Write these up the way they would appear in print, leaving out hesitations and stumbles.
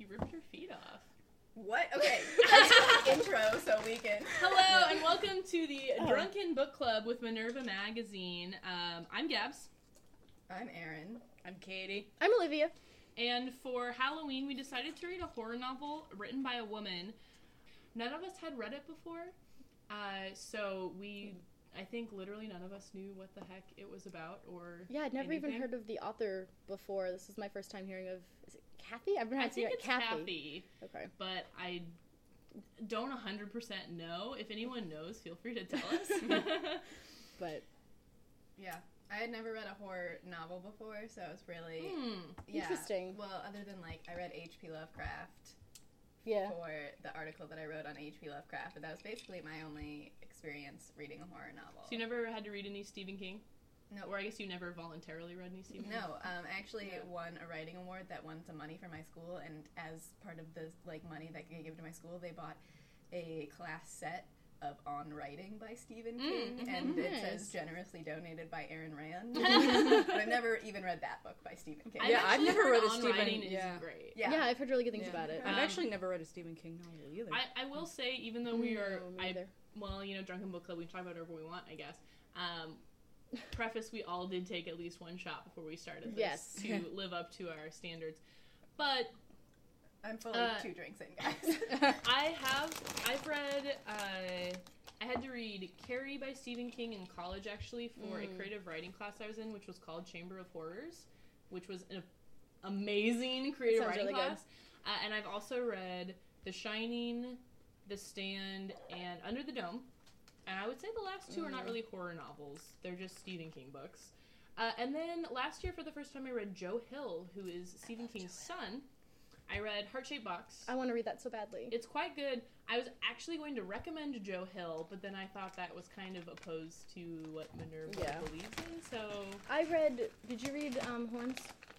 ripped your feet off. What? Okay. Let's do an intro so we can... Hello, and welcome to the Drunken Book Club with Minerva Magazine. I'm Gabs. I'm Erin. I'm Katie. I'm Olivia. And for Halloween, we decided to read a horror novel written by a woman. None of us had read it before, so I think literally none of us knew what the heck it was about or Yeah, I'd never even heard of the author before. This is my first time hearing of, is it Kathy? I've been I trying to say think it it's Kathy. Kathy. Okay. But I don't 100% know. If anyone knows, feel free to tell us. But Yeah. I had never read a horror novel before, so it was really... Yeah. Interesting. Well, other than, I read H.P. Lovecraft yeah. for the article that I wrote on H.P. Lovecraft, but that was basically my only experience reading a horror novel. So you never had to read any Stephen King? No. Or I guess you never voluntarily read any Stephen King? No, I actually won a writing award that won some money for my school, and as part of the money that they gave to my school, they bought a class set of On Writing by Stephen King, and it says generously donated by Ayn Rand. But I've never even read that book by Stephen King. I've never read a Stephen King. King. Is great. Yeah, I've heard really good things about it. I've actually never read a Stephen King novel either. I will say, even though we are, No, Drunken Book Club, we can talk about whatever we want, I guess. Preface, we all did take at least one shot before we started this to live up to our standards. But I'm fully 2 drinks in, guys. I've read, I had to read Carrie by Stephen King in college, actually, for a creative writing class I was in, which was called Chamber of Horrors, which was an amazing creative writing really class. And I've also read The Shining, The Stand, and Under the Dome. And I would say the last 2 are not really horror novels. They're just Stephen King books. And then last year, for the first time, I read Joe Hill, who is Stephen King's son. I read Heart-Shaped Box. I want to read that so badly. It's quite good. I was actually going to recommend Joe Hill, but then I thought that was kind of opposed to what Minerva believes in, so... Did you read Horns?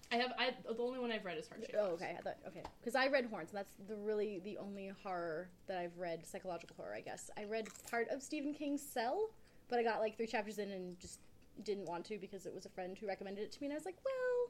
The only one I've read is Heart-Shaped Box. Oh, okay. Because I read Horns, and that's the only horror that I've read, psychological horror, I guess. I read part of Stephen King's Cell, but I got 3 chapters in and just didn't want to because it was a friend who recommended it to me, and I was like, well...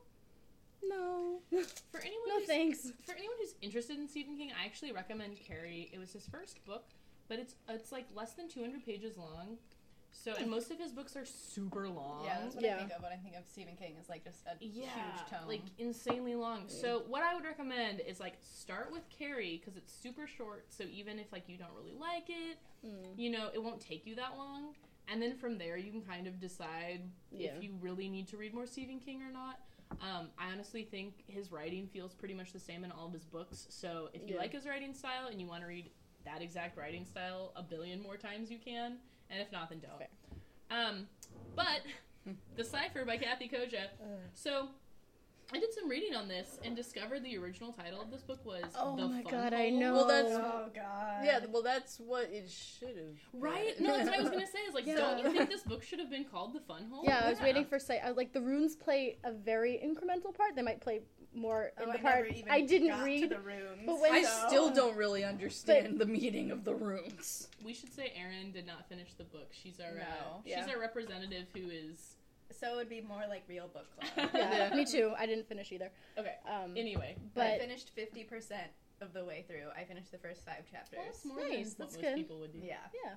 No. Thanks. For anyone who's interested in Stephen King, I actually recommend Carrie. It was his first book, but it's less than 200 pages long. So, and most of his books are super long. Yeah, that's what I think of when I think of Stephen King. Is just a huge tome. Insanely long. So what I would recommend is start with Carrie, because it's super short, so even if you don't really like it, it won't take you that long. And then from there you can kind of decide if you really need to read more Stephen King or not. I honestly think his writing feels pretty much the same in all of his books, so if you like his writing style and you want to read that exact writing style a billion more times, you can, and if not, then don't. Fair. But The Cipher by Kathy Koja. So I did some reading on this and discovered the original title of this book was The Fun Hole. I know. Well, that's... Oh, God. Yeah, well, that's what it should have. Right? No, that's what I was going to say. Don't you think this book should have been called The Fun Hole? Yeah, I was waiting for the runes play a very incremental part. They might play more in the part I didn't read. To the runes, but I still don't really understand the meaning of the runes. We should say Erin did not finish the book. She's our she's our representative who is... So it would be more like Real Book Club. Yeah, me too. I didn't finish either. Okay. Anyway. But I finished 50% of the way through. I finished the first 5 chapters. Well, that's more nice. than That's what good. most people would do. Yeah. Yeah.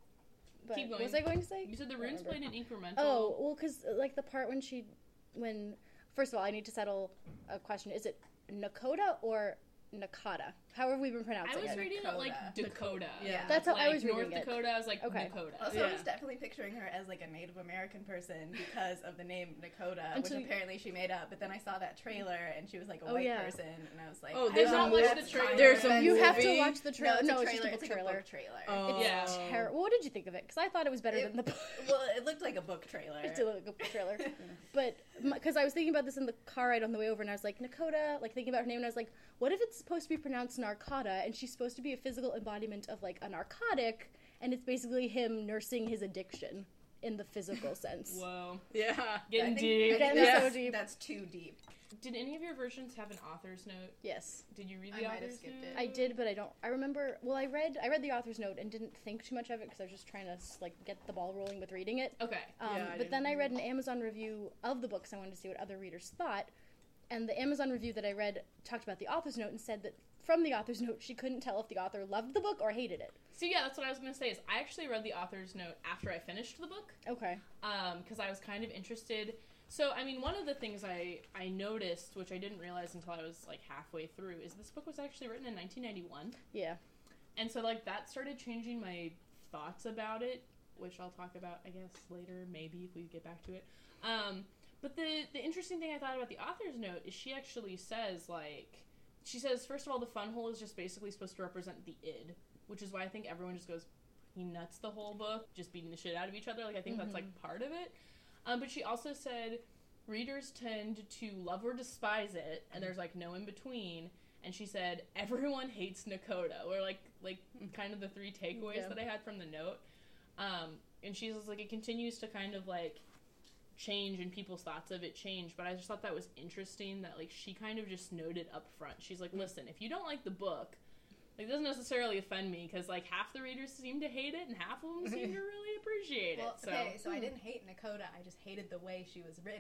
But Keep going. What was I going to say? You said the runes played an incremental... Oh, well, because, the part when... First of all, I need to settle a question. Is it Nakota or Nakata? How have we been pronouncing it? I was reading it like Dakota. Yeah. That's how I was reading North it. Dakota, I was like, Okay. Nakota. Also, I was definitely picturing her as a Native American person because of the name Nakota, which apparently she made up. But then I saw that trailer and she was a white person, and I was like, oh, there's not watched the trailer. There's a You movie. have to watch the trailer. No, it's it's just a book trailer. book trailer. Oh. It's terrible. What did you think of it? Because I thought it was better than the book. Well, it looked like a book trailer. It did look like a book trailer. But, because I was thinking about this in the car ride on the way over, and I was like, Nakota, thinking about her name, and I was like, what if it's supposed to be pronounced Narcota, and she's supposed to be a physical embodiment of, a narcotic, and it's basically him nursing his addiction in the physical sense. Whoa. Yeah. Getting I deep. think so deep. That's too deep. Did any of your versions have an author's note? Yes. Did you read I the might have author's skipped note? it. I did, but I don't. I remember. Well, I read the author's note and didn't think too much of it because I was just trying to get the ball rolling with reading it. Okay. But then I read an Amazon review of the book because I wanted to see what other readers thought, And the Amazon review that I read talked about the author's note and said that from the author's note, she couldn't tell if the author loved the book or hated it. So yeah, that's what I was going to say, is I actually read the author's note after I finished the book. Okay. Because I was kind of interested. So, I mean, one of the things I noticed, which I didn't realize until I was, like, halfway through, is this book was actually written in 1991. Yeah. And so, like, that started changing my thoughts about it, which I'll talk about, I guess, later, maybe, if we get back to it. But the interesting thing I thought about the author's note is she actually says, like, she says, first of all, the fun hole is just basically supposed to represent the id, which is why I think everyone just goes nuts the whole book, just beating the shit out of each other. Like, I think that's, like, part of it. But she also said readers tend to love or despise it, and there's, like, no in between. And she said everyone hates Nakoda, or, like kind of the three takeaways that I had from the note. And she was like, it continues to kind of, like, change, and people's thoughts of it change. But I just thought that was interesting that, like, she kind of just noted up front. She's like, listen, if you don't like the book, like, it doesn't necessarily offend me, because, like, half the readers seem to hate it, and half of them seem to really appreciate it. So. Okay, so I didn't hate Nakoda, I just hated the way she was written.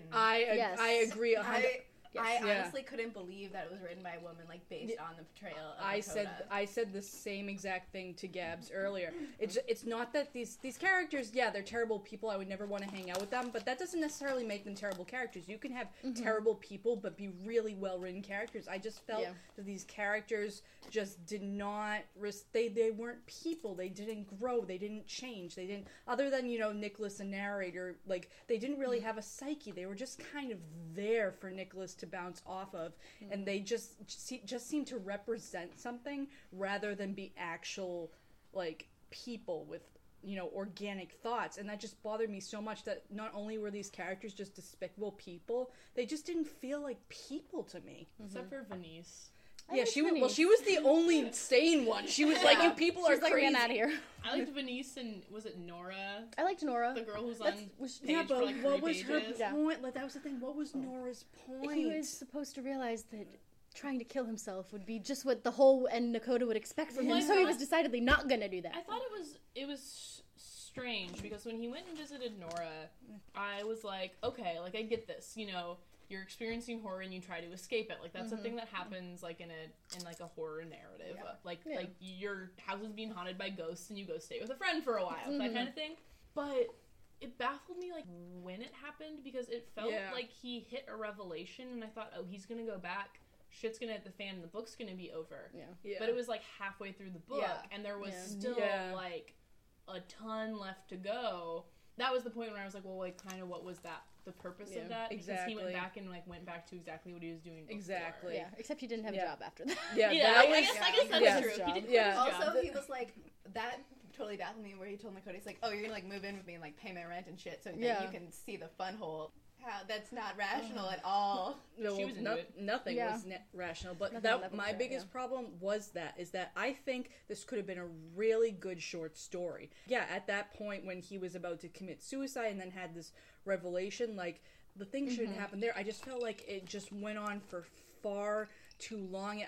I agree 100%. I honestly couldn't believe that it was written by a woman, like, based on the portrayal of Nakoda. I said the same exact thing to Gabs earlier. It's not that these characters, yeah, they're terrible people. I would never want to hang out with them, but that doesn't necessarily make them terrible characters. You can have terrible people, but be really well-written characters. I just felt that these characters just did not they weren't people. They didn't grow. They didn't change. They didn't, other than, you know, Nicholas, the narrator, like, they didn't really have a psyche. They were just kind of there for Nicholas to bounce off of, and they just seem to represent something rather than be actual, like, people with, you know, organic thoughts. And that just bothered me so much, that not only were these characters just despicable people, they just didn't feel like people to me. Except for Venice. Yeah, she was the only sane one. She was like, you people are like, crazy. man, out of here. I liked Venice, and was it Nora? I liked Nora. The girl who's on page Yeah, but for, like, what 3 was her pages. point? Like, that was the thing. What was Nora's point? He was supposed to realize that trying to kill himself would be just what the whole and Nakoda would expect from him, so he was decidedly not gonna do that. I thought it was strange, because when he went and visited Nora, I was like, okay, like, I get this, you know, you're experiencing horror and you try to escape it. Like, that's a thing that happens, like, in like a horror narrative. Like your house is being haunted by ghosts and you go stay with a friend for a while, that kind of thing. But it baffled me, like, when it happened, because it felt like he hit a revelation, and I thought, oh, he's gonna go back, shit's gonna hit the fan, and the book's gonna be over. But it was, like, halfway through the book, and there was still, like, a ton left to go. That was the point where I was like, well, like, kind of what was that? The purpose of that? Because he went back to exactly what he was doing before. Exactly. Yeah, except he didn't have a job after that. I guess that's true. He didn't quit his job. Also, he was like, that totally baffled me, where he told Nakoda, he's like, oh, you're gonna, like, move in with me and, like, pay my rent and shit so that you can see the fun hole. How, that's not rational at all. No, She was into it. Nothing was rational, but my biggest problem is that I think this could have been a really good short story. Yeah, at that point when he was about to commit suicide and then had this revelation, like, the thing shouldn't happen there. I just felt like it just went on for far too long.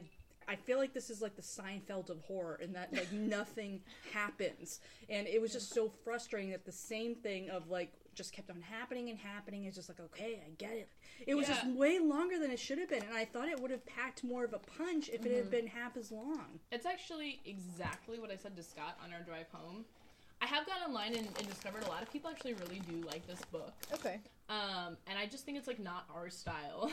I feel like this is like the Seinfeld of horror, in that, like, nothing happens, and it was just so frustrating that the same thing of, like, just kept on happening and happening. It's just like, okay, I get it. It was just way longer than it should have been, and I thought it would have packed more of a punch if it had been half as long. It's actually exactly what I said to Scott on our drive home. I have gone online and discovered a lot of people actually really do like this book. Okay. And I just think it's, like, not our style.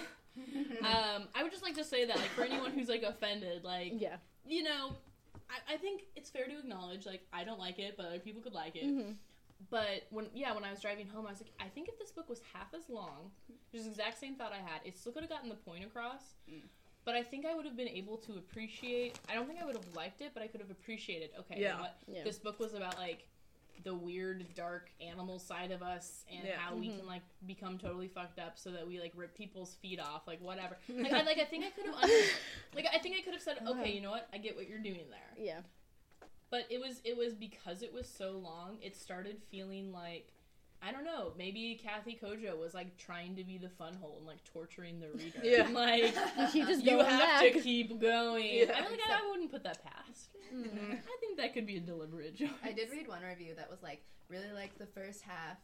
I would just like to say that, like, for anyone who's, like, offended, like, you know, I think it's fair to acknowledge, like, I don't like it, but other people could like it. But when I was driving home, I was like, I think if this book was half as long, which is the exact same thought I had, it still could have gotten the point across. But I think I would have been able to appreciate, I don't think I would have liked it, but I could have appreciated, okay, you know what? This book was about, like, the weird, dark animal side of us, and how we can, like, become totally fucked up so that we, like, rip people's feet off, like, whatever. Like, I think I could have I think I could have said, okay, you know what? I get what you're doing there. Yeah. But it was because it was so long, it started feeling like, I don't know, maybe Kathy Kojo was, like, trying to be the fun hole and, like, torturing the reader. Like, you have to keep going. I wouldn't put that past. I think that could be a deliberate choice. I did read one review that was like, really liked the first half,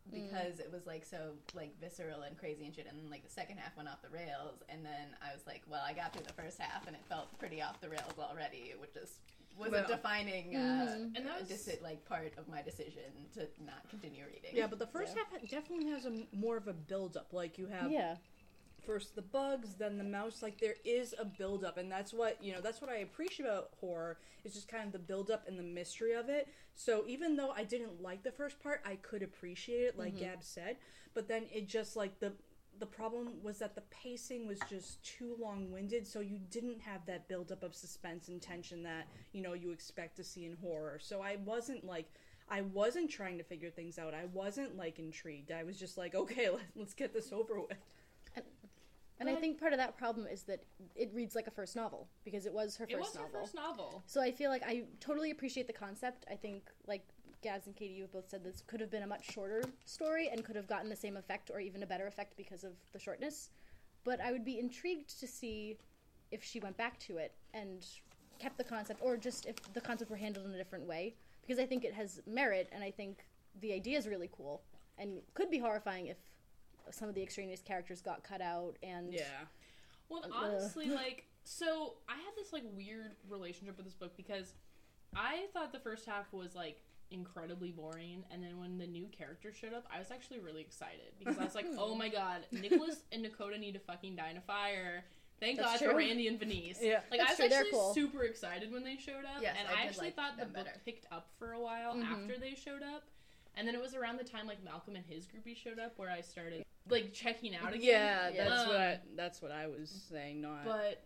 because it was like so like visceral and crazy and shit, and then like the second half went off the rails, and then I was like, well, I got through the first half and it felt pretty off the rails already, which was a defining and that was like part of my decision to not continue reading. Yeah, but the first half definitely has more of a build-up. Like, you have first the bugs, then the mouse. Like, there is a build-up, and that's what I appreciate about horror, is just kind of the build-up and the mystery of it. So even though I didn't like the first part, I could appreciate it, like Gab said. But then it just, like, the problem was that the pacing was just too long-winded, so you didn't have that build-up of suspense and tension that, you expect to see in horror. So I wasn't trying to figure things out. I wasn't, like, intrigued. I was just like, okay, let's get this over with. And I think part of that problem is that it reads like a first novel, because it was her first novel. Her first novel. So I feel like I totally appreciate the concept. I think, like Gabs and Katie, you have both said, this could have been a much shorter story and could have gotten the same effect or even a better effect because of the shortness. But I would be intrigued to see if she went back to it and kept the concept, or just if the concept were handled in a different way, because I think it has merit, and I think the idea is really cool and could be horrifying if some of the extraneous characters got cut out. And well, honestly, like, so I had this like weird relationship with this book, because I thought the first half was like incredibly boring, and then when the new characters showed up, I was actually really excited, because I was like, oh my god, Nicholas and Dakota need to fucking die in a fire. Thank God for Randy and Venice. Yeah, like, I was actually super excited when they showed up, yes, and I actually thought the book picked up for a while after they showed up. And then it was around the time, like, Malcolm and his groupie showed up where I started, like, checking out again. Yeah, that's what I was saying, not... But,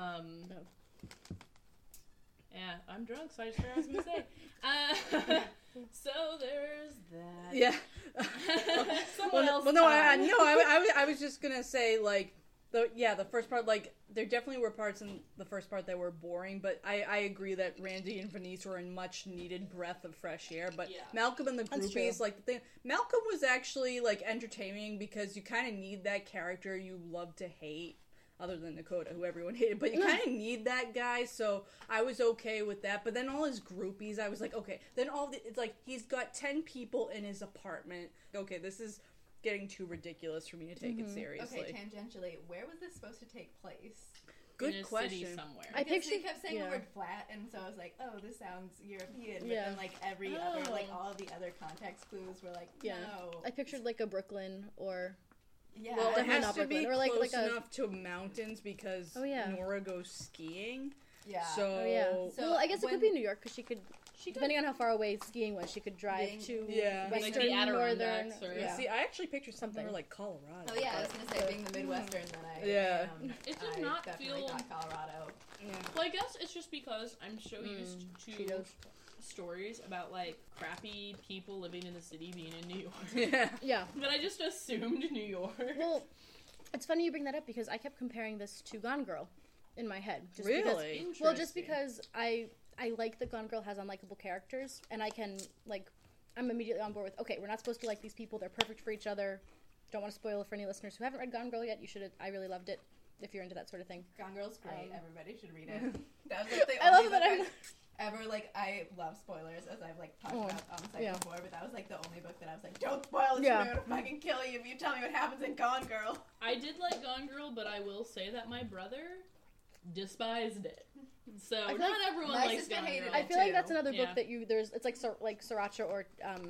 yeah, I'm drunk, so I just forgot what I was gonna say. So there's that. Yeah. Someone else. Well, no, I was just gonna say, like, the first part, like, there definitely were parts in the first part that were boring, but I agree that Randy and Venice were a much needed breath of fresh air. But Malcolm and the groupies, like, the thing, Malcolm was actually, like, entertaining, because you kind of need that character you love to hate, other than Dakota, who everyone hated, but you kind of need that guy, so I was okay with that. But then all his groupies, I was like, okay, then it's like, he's got 10 people in his apartment. Okay, this is getting too ridiculous for me to take it seriously. Okay, tangentially, where was this supposed to take place? Good question. City somewhere. I kept saying the word flat, and so I was like, oh, this sounds European. But then, like, every other, like, all of the other context clues were like, no. I pictured, like, a Brooklyn, or... Yeah. Well, it has to be or like, close enough to mountains, because Nora goes skiing. Yeah. So, well, I guess it could be New York, because she could, depending on how far away skiing was, she could drive to western, like the northern. See, I actually pictured something more like Colorado. Oh yeah, I was gonna say, being the Midwestern, that I it did not feel Colorado. Yeah. Well, I guess it's just because I'm so used to stories about, like, crappy people living in the city being in New York. Yeah. But I just assumed New York. Well, it's funny you bring that up, because I kept comparing this to Gone Girl in my head. Just really? Because, well, just because I like that Gone Girl has unlikable characters, and I can, like, I'm immediately on board with, okay, we're not supposed to like these people, they're perfect for each other. Don't want to spoil it for any listeners who haven't read Gone Girl yet. You should. I really loved it, if you're into that sort of thing. Gone Girl's great. Everybody should read it. That was, like, the I only love that book ever, like, I love spoilers, as I've, like, talked about on the site before, but that was, like, the only book that I was like, don't spoil this, I'm gonna fucking kill you if you tell me what happens in Gone Girl. I did like Gone Girl, but I will say that my brother despised it. So not everyone likes Gone Girl. I feel like that's another book that it's like Sriracha or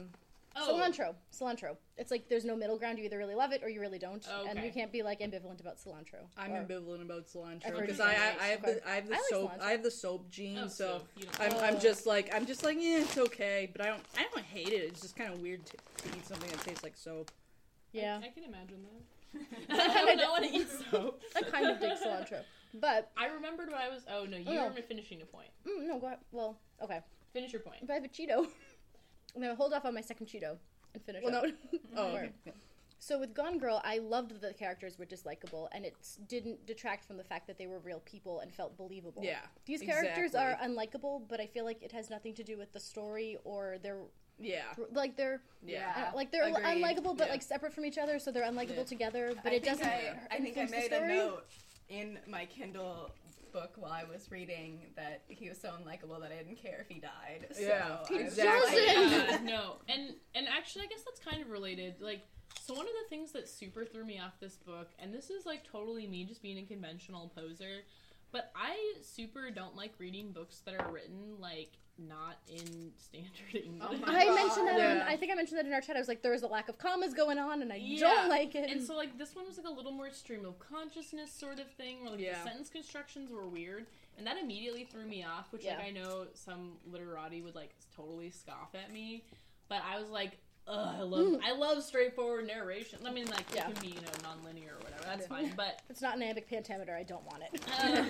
Cilantro. It's like there's no middle ground. You either really love it or you really don't, and you can't be like ambivalent about cilantro. I'm ambivalent about cilantro because I have the soap gene, so I'm just like yeah, it's okay, but I don't hate it. It's just kind of weird to eat something that tastes like soap. Yeah, I can imagine that. I don't want to eat soap. I kind of dig cilantro, but I remembered what I was. Oh no, you were finishing a point. No, go ahead. Well, okay. Finish your point. If I have a Cheeto, I'm gonna hold off on my second Cheeto and finish. Well, no. Okay. So with Gone Girl, I loved that the characters were dislikable, and it didn't detract from the fact that they were real people and felt believable. Yeah, these characters are unlikable, but I feel like it has nothing to do with the story or their. Yeah. Like they're unlikable, but like separate from each other, so they're unlikable together. But it doesn't. I think I made a note in my Kindle book while I was reading that he was so unlikable that I didn't care if he died. So Yeah, I was exactly. like, No, and actually, I guess that's kind of related. Like, so one of the things that super threw me off this book, and this is like totally me just being a conventional poser, but I super don't like reading books that are written like not in standard English. I mentioned that. Yeah. I think I mentioned that in our chat. I was like, there was a lack of commas going on, and I Yeah. don't like it. And so, like, this one was, like, a little more stream of consciousness sort of thing, where, like, Yeah. the sentence constructions were weird, and that immediately threw me off, which, like, Yeah. I know some literati would, like, totally scoff at me, but I was like, ugh, I love straightforward narration. I mean, like, Yeah. it can be, you know, non-linear or whatever, that's Yeah. fine, but... It's not an iambic pentameter. I don't want it.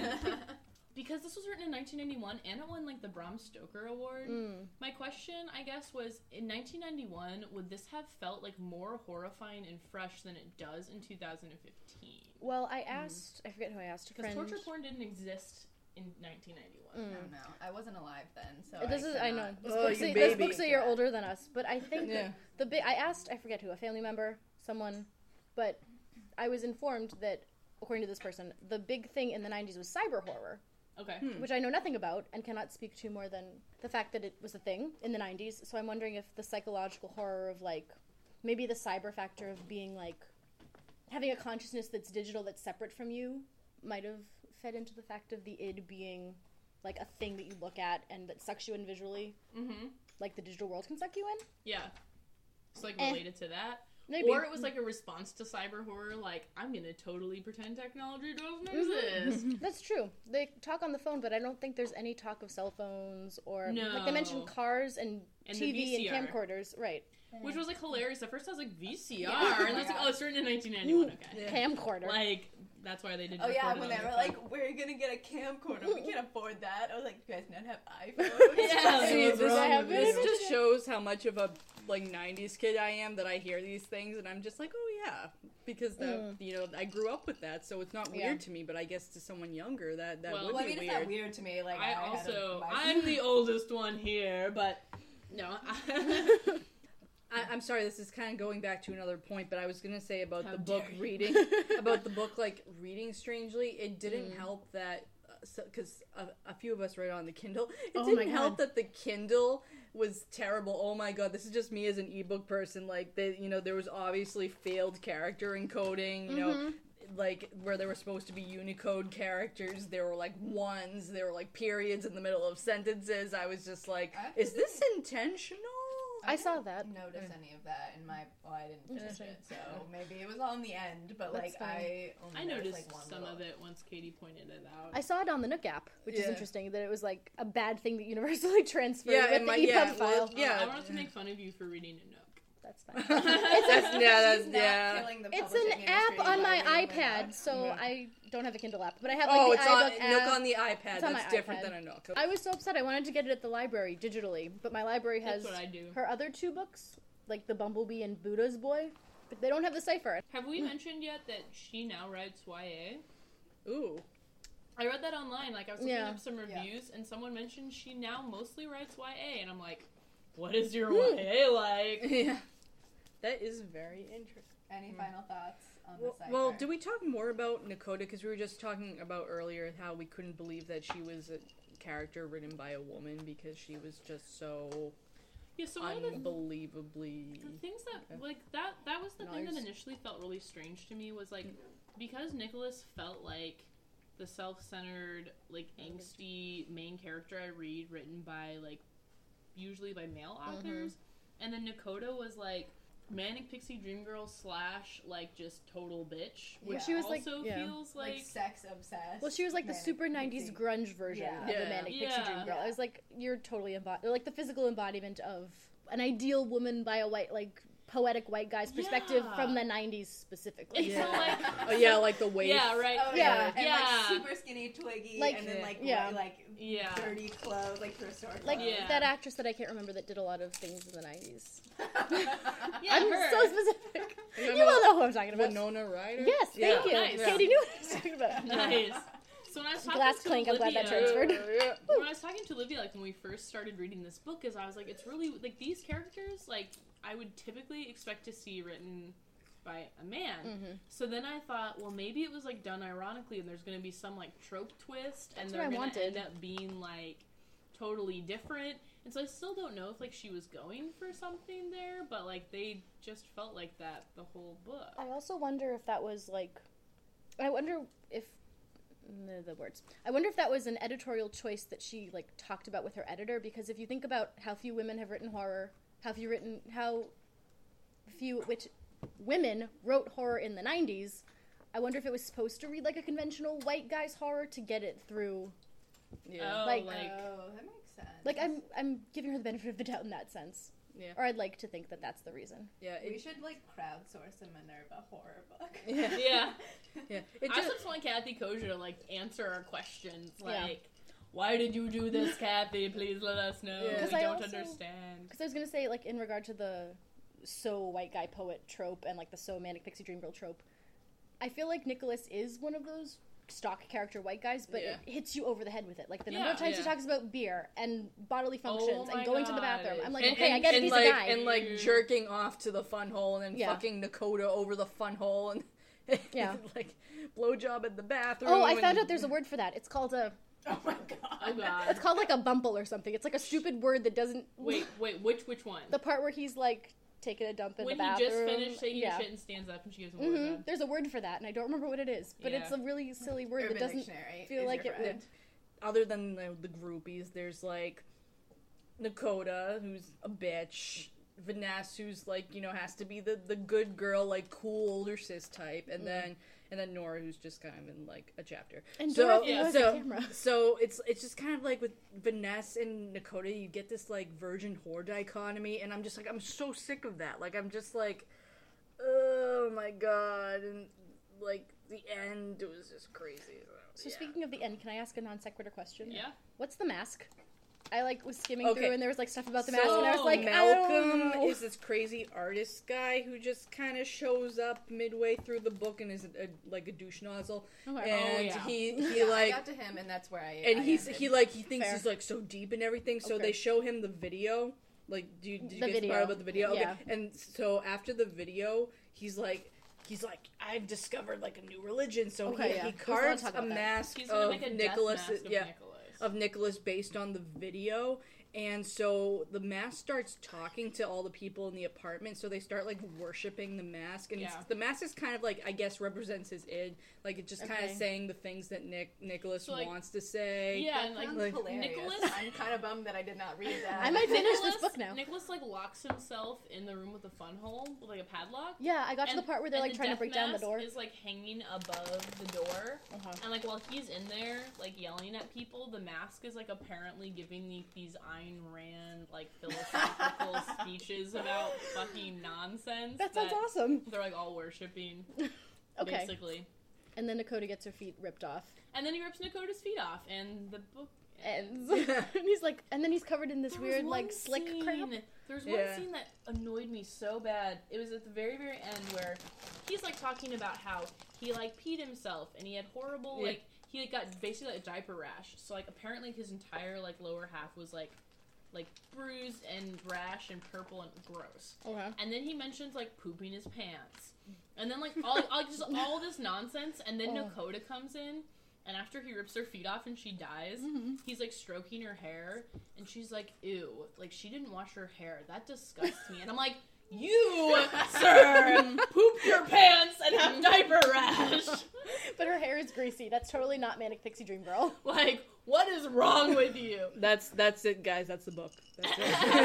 Because this was written in 1991, and it won, like, the Bram Stoker Award. My question, I guess, was, in 1991, would this have felt, like, more horrifying and fresh than it does in 2015? Well, I asked. I forget who I asked. A Because friend. torture porn didn't exist in 1991. I don't know. I wasn't alive then, so This is. I know. cannot- This Oh, book's you a, baby. this book's a year older than us, but I think Yeah. the big. I asked. I forget who. A family member, someone, but I was informed that, according to this person, the big thing in the 90s was cyber horror, Okay. which I know nothing about and cannot speak to more than the fact that it was a thing in the 90s. So I'm wondering if the psychological horror of, like, maybe the cyber factor of being, like, having a consciousness that's digital, that's separate from you, might have fed into the fact of the id being, like, a thing that you look at and that sucks you in visually, Mm-hmm. like the digital world can suck you in. Yeah. It's, like, Eh. related to that. Maybe. Or it was, like, a response to cyber horror, like, I'm gonna totally pretend technology doesn't exist. That's true. They talk on the phone, but I don't think there's any talk of cell phones or like they mentioned No. cars and And the TV and VCR. camcorders, right? Which was, like, hilarious. At first I was like, VCR? Yeah. And I was like, oh, it's written in 1991, okay. Yeah. Camcorder. Like, that's why they didn't Oh yeah, record it when on they their were phone. like, "We're gonna get a camcorder, we can't afford that." I was like, "You guys not have iPhones?" Yeah. See, What's this, wrong with this you? just shows how much of a like 90s kid I am that I hear these things and I'm just like, oh yeah, because that you know, I grew up with that, so it's not weird Yeah. to me, but I guess to someone younger that Well, would Well, I be mean, it's weird. not weird to me. Like, I had a also, bicycle. I'm the oldest one here, but no. I'm sorry, this is kind of going back to another point, but I was gonna say about How the book dare you. reading, about the book like reading strangely. It didn't help that because a few of us read it on the Kindle. It Oh my didn't help God. that the Kindle was terrible. Oh my god, this is just me as an ebook person. Like, there was obviously failed character encoding. You know, like where there were supposed to be Unicode characters, there were like ones, there were like periods in the middle of sentences. I was just like, is this intentional? I saw that. Notice any of that in my? Well, I didn't finish Interesting. it, so maybe it was all in the end. But That's like, fine. I only I noticed noticed like one some little- of it once Katie pointed it out. I saw it on the Nook app, which is Yeah. interesting that it was like a bad thing that universally transferred Yeah, with and the my- EPUB yeah, file. well, yeah. I wanted to make fun of you for reading a Nook. That's fine. That's She's not yeah. killing the It's an publishing app industry on by my reading the iPad, book. so Yeah. I don't have a Kindle app, but I have like Oh, the it's on iBook Nook app. on the iPad. It's on That's my different iPad. than a Nook. I was so upset. I wanted to get it at the library digitally, but my library has That's what I do. her other two books, like The Bumblebee and Buddha's Boy, but they don't have the cipher. Have we mentioned yet that she now writes YA? Ooh. I read that online. Like, I was looking Yeah. up some Yeah. reviews, and someone mentioned she now mostly writes YA, and I'm like, what is your YA like? Yeah. That is very interesting. Any final thoughts on the cipher? Well, do we talk more about Nakota? Because we were just talking about earlier how we couldn't believe that she was a character written by a woman because she was just so Yeah, so one of the unbelievably. things that, like, that was the thing that Nice. initially felt really strange to me was, like, because Nicholas felt like the self-centered, like, angsty main character I read written by, like, usually by male authors, and then Nakota was, like, manic pixie dream girl / like, just total bitch, which She was, also like, yeah. feels like sex obsessed. Well, she was like the manic super 90s pixie. grunge version Yeah. of the Yeah. Manic Pixie Yeah. Dream Girl. Yeah. I was like, you're totally like the physical embodiment of an ideal woman by a white, like, poetic white guy's perspective Yeah. from the 90s specifically. And so, like, Oh yeah, like the wave. yeah, right. Oh, Yeah. and Yeah. like super skinny, twiggy, Like- and then like Yeah. like Yeah. dirty clothes, like thrift store clothes. Like Yeah. that actress that I can't remember that did a lot of things in the 90s. Yeah, I'm her. so specific. You You know all know who I'm talking about. Winona Ryder. Yes, thank Yeah. you. Nice. Katie knew what I was talking about. Nice. So when I was talking Glass to clink, I'm glad that Olivia- transferred. Yeah. When I was talking to Olivia, like, when we first started reading this book, is I was like, it's really, like, these characters, like, I would typically expect to see written by a man. Mm-hmm. So then I thought, well, maybe it was like done ironically, and there's going to be some like trope twist, and That's they're what I going to end wanted. up being like totally different. And so I still don't know if like she was going for something there, but like they just felt like that the whole book. I also wonder if that was like, I wonder if the words. I wonder if that was an editorial choice that she like talked about with her editor, because if you think about how few women have written horror, how few which women wrote horror in the 90s, I wonder if it was supposed to read like a conventional white guy's horror to get it through. Oh, Like- Oh, that makes sense. Like I'm giving her the benefit of the doubt in that sense. Yeah. Or I'd like to think that that's the reason. Yeah. We should like crowdsource a Minerva horror book. Yeah. Yeah. Yeah. It I just, just want Kathy Kosher to like answer our questions, Yeah. like, why did you do this, Kathy? Please let us know. Yeah. We 'Cause I don't also- understand. Because I was gonna say, like, in regard to the so white guy poet trope and like the so manic pixie dream girl trope, I feel like Nicholas is one of those stock character white guys, but Yeah. it hits you over the head with it. Like the number Yeah, of times he yeah. talks about beer and bodily functions my and going to the God. bathroom, I'm like, and, okay, I and- get it, and he's like, a guy. and like jerking off to the fun hole and then Yeah. fucking Dakota over the fun hole and Yeah. like blowjob in the bathroom. Oh, I found and- out there's a word for that. It's called a. Oh my god. Oh god. It's called like a bumble or something. It's like a stupid word that doesn't. Wait, which one? The part where he's like taking a dump in when the he bathroom. just finished taking yeah. his shit and stands up and she gives him a word. hmm There's a word for that, and I don't remember what it is, but Yeah. it's a really silly word Urban that doesn't Dictionary feel is like your it would. friend. Other than the groupies, there's like Dakota, who's a bitch. Vanessa, who's like, you know, has to be the good girl, like cool older sis type, and then Nora, who's just kind of in like a chapter. And so Dorothy yeah, knows so the camera. so it's just kind of like with Vanessa and Dakota, you get this like virgin whore dichotomy, and I'm just like, I'm so sick of that. Like I'm just like, oh my god, and like the end was just crazy. So Yeah. speaking of the end, can I ask a non sequitur question? Yeah. What's the mask? I like was skimming Okay. through and there was like stuff about the So, mask and I was like, I don't Malcolm know. is this crazy artist guy who just kind of shows up midway through the book and is like a douche nozzle, Okay. and yeah. he Yeah, like. I got to him, and that's where I. And I he ended. thinks Fair. he's like so deep and everything. So Okay. they show him the video. Like, did you The get the video. part about the video? Okay. Yeah. And so after the video, he's like, I've discovered like a new religion. So Okay, yeah. he There was a lot of carves talk a about that. mask He's gonna of make a Nicholas. death mask of Yeah. Nicholas. Of Nicholas based on the video. And so the mask starts talking to all the people in the apartment, so they start like worshiping the mask, and Yeah. the mask is kind of like, I guess, represents his id, like it's just kind of Okay. saying the things that Nicholas So, like, wants to say. Yeah, That and like sounds hilarious. Nicholas- I'm kind of bummed that I did not read that. I might finish this book now. Nicholas like locks himself in the room with a fun hole with like a padlock. Yeah, I got to the part where they're and like the trying to death break down the mask door. Is like hanging above the door, Uh-huh. and like while he's in there like yelling at people, the mask is like apparently giving these Ayn Rand like philosophical speeches about fucking nonsense. That sounds that awesome. They're like all worshiping, Okay. basically. And then Dakota gets her feet ripped off. And then he rips Dakota's feet off, and the book Ends. and he's like, and then he's covered in this There was weird, one like, slick scene- crap. There was one Yeah. scene that annoyed me so bad. It was at the very, very end where he's like talking about how he like peed himself and he had horrible Yeah. like he like, got basically like a diaper rash. So like apparently his entire like lower half was like bruised and rash and purple and gross. Okay. And then he mentions like pooping his pants, and then like all this nonsense. And then Oh. Dakota comes in, and after he rips her feet off and she dies, he's like stroking her hair, and she's like, "Ew, like she didn't wash her hair. That disgusts me." And I'm like, "You, sir, pooped your pants and have diaper rash. But her hair is greasy. That's totally not Manic Pixie Dream Girl. Like, what is wrong with you?" That's it, guys. That's the book. That's it.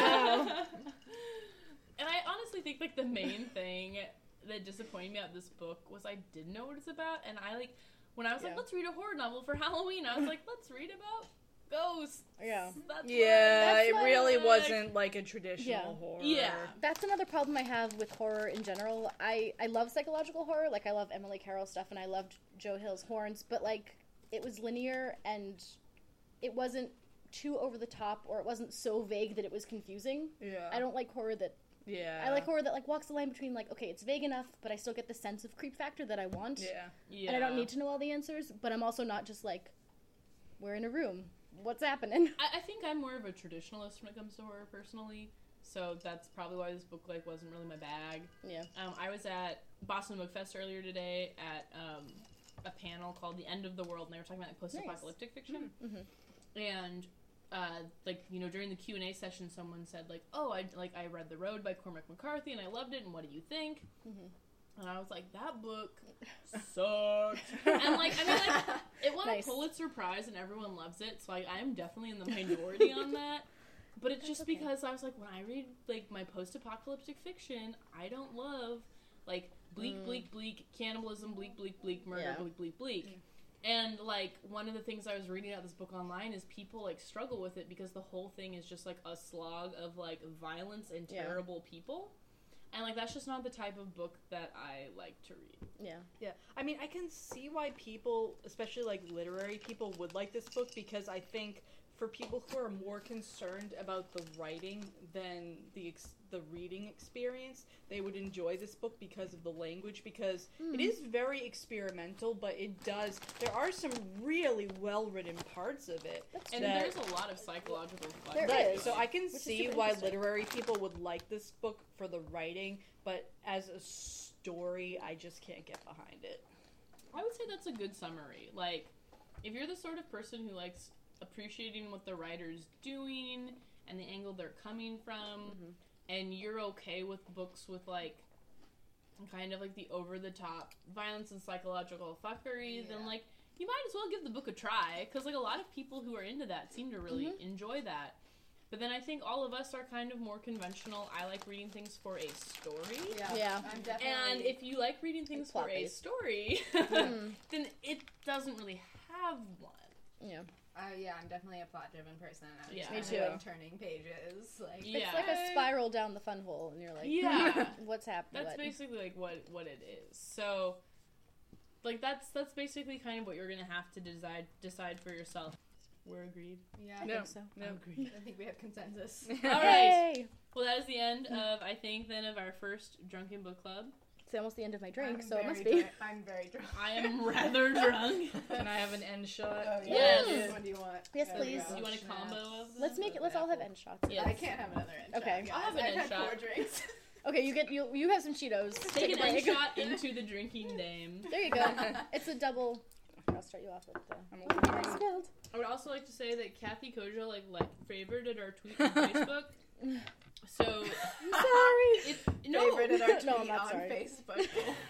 And I honestly think like the main thing that disappointed me about this book was I didn't know what it's about, and I like when I was like, Yeah. let's read a horror novel for Halloween, I was like, let's read about ghosts. Yeah. That's Yeah, what it I really like. wasn't like a traditional Yeah. horror. Yeah. That's another problem I have with horror in general. I love psychological horror. Like, I love Emily Carroll stuff, and I loved Joe Hill's Horns, but, like, it was linear, and it wasn't too over the top, or it wasn't so vague that it was confusing. Yeah. I don't like horror that... Yeah. I like horror that, like, walks the line between, like, okay, it's vague enough, but I still get the sense of creep factor that I want. Yeah. Yeah. And I don't need to know all the answers, but I'm also not just, like, we're in a room. What's happening? I think I'm more of a traditionalist when it comes to horror, personally. so that's probably why this book like wasn't really my bag. Yeah. I was at Boston Book Fest earlier today at a panel called "The End of the World," and they were talking about like, post-apocalyptic fiction. And like, you know, during the Q&A session, someone said like, "Oh, I read The Road by Cormac McCarthy and I loved it. And what do you think?" And I was like, "That book sucked." And like, I mean, like, it won a Pulitzer Prize and everyone loves it, so I'm definitely in the minority on that. But it's just because I was like, when I read like my post-apocalyptic fiction, I don't love like bleak, bleak, bleak, cannibalism, bleak, bleak, bleak, murder, bleak, bleak, bleak. And like, one of the things I was reading out this book online is people like struggle with it because the whole thing is just like a slog of like violence and terrible people. And like, that's just not the type of book that I like to read. Yeah. I mean, I can see why people, especially like literary people, would like this book, because I think for people who are more concerned about the writing than the reading experience, they would enjoy this book because of the language, because it is very experimental, but there are some really well-written parts of it. And there's a lot of psychological fun. Right, so I can see why literary people would like this book for the writing, but as a story, I just can't get behind it. I would say that's a good summary. Like, if you're the sort of person who likes appreciating what the writer's doing and the angle they're coming from, and you're okay with books with like kind of like the over-the-top violence and psychological fuckery, then like you might as well give the book a try, because like a lot of people who are into that seem to really enjoy that. But then I think all of us are kind of more conventional. I like reading things for a story. Yeah. I'm definitely... And if you like reading things for a story, then it doesn't really have one. Yeah. I'm definitely a plot-driven person. I'm Yeah. just Me kind of, too. like, turning pages. Like, It's like a spiral down the fun hole, and you're like, what's happening? That's basically like what it is. So, like that's basically kind of what you're gonna have to decide for yourself. We're agreed. Yeah, I think so. No. Agreed. I think we have consensus. All right. Well, that is the end of our first Drunken Book Club. It's almost the end of my drink, I'm so it very must be. drunk. I'm very drunk. I am rather drunk. Can I have an end shot? Oh, Yes. Which one do you want? Yes, There we please. go. You want a combo of them? Let's all have end shots. Yes. I can't have another end Okay. shot, guys. I'll have an I've end had shot. 4 drinks. Okay, you have some Cheetos. Take an a end break. shot into the drinking game. There you go. It's a double. I'll start you off with the. I'm Spilled. I would also like to say that Kathy Koja like favorited our tweet on Facebook. So Sorry. Favorited our tweet No, I'm not on sorry. Facebook.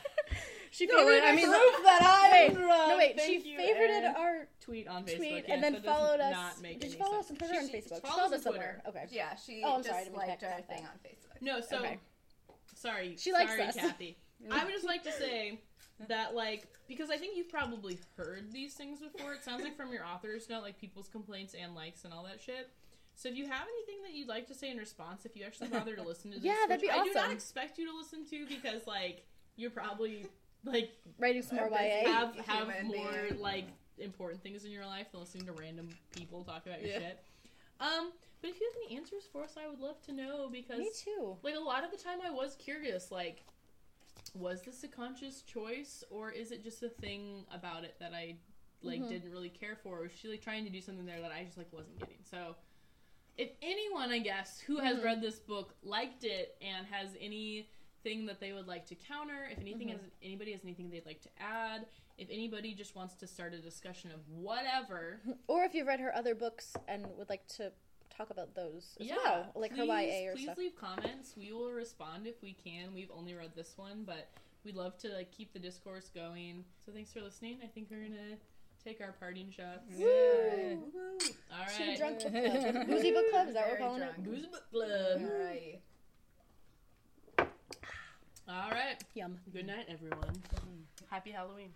She No, favorited I mean, proof that I'm No, wait. Thank She you, favorited Erin. our tweet on Facebook, tweet yes, and then that does followed us. not make Did any you follow us sense. on Twitter or on She Facebook? She follows followed on us somewhere. Twitter. Okay. Yeah, she Oh, I'm just sorry, I didn't liked catch our that. thing on Facebook. No, so Okay. sorry. She likes sorry, us. Kathy. I would just like to say that, like, because I think you've probably heard these things before. It sounds like from your author's note, like people's complaints and likes and all that shit. So if you have anything that you'd like to say in response, if you actually bother to listen to this, Yeah, that'd which be I do not awesome. expect you to listen to, because like you're probably like Writing some more A busy YA. have human more being. like important things in your life than listening to random people talk about your Yeah. shit. But if you have any answers for us, I would love to know, because Me too. like a lot of the time I was curious, like, was this a conscious choice, or is it just a thing about it that I like didn't really care for, or was she like trying to do something there that I just like wasn't getting? So if anyone, I guess, who has read this book liked it and has anything that they would like to counter, if anything anybody has anything they'd like to add, if anybody just wants to start a discussion of whatever, Or if you've read her other books and would like to talk about those as well, like her YA or please stuff. leave comments. We will respond if we can. We've only read this one, but we'd love to like keep the discourse going. So thanks for listening. I think we're gonna take our parting shots. Yeah. All Should right. drunk book club. Boozy book club, is that what we're Very calling drunk. Booze Book Club. Alright. All right. it? Yum. Good night, everyone. Happy Halloween.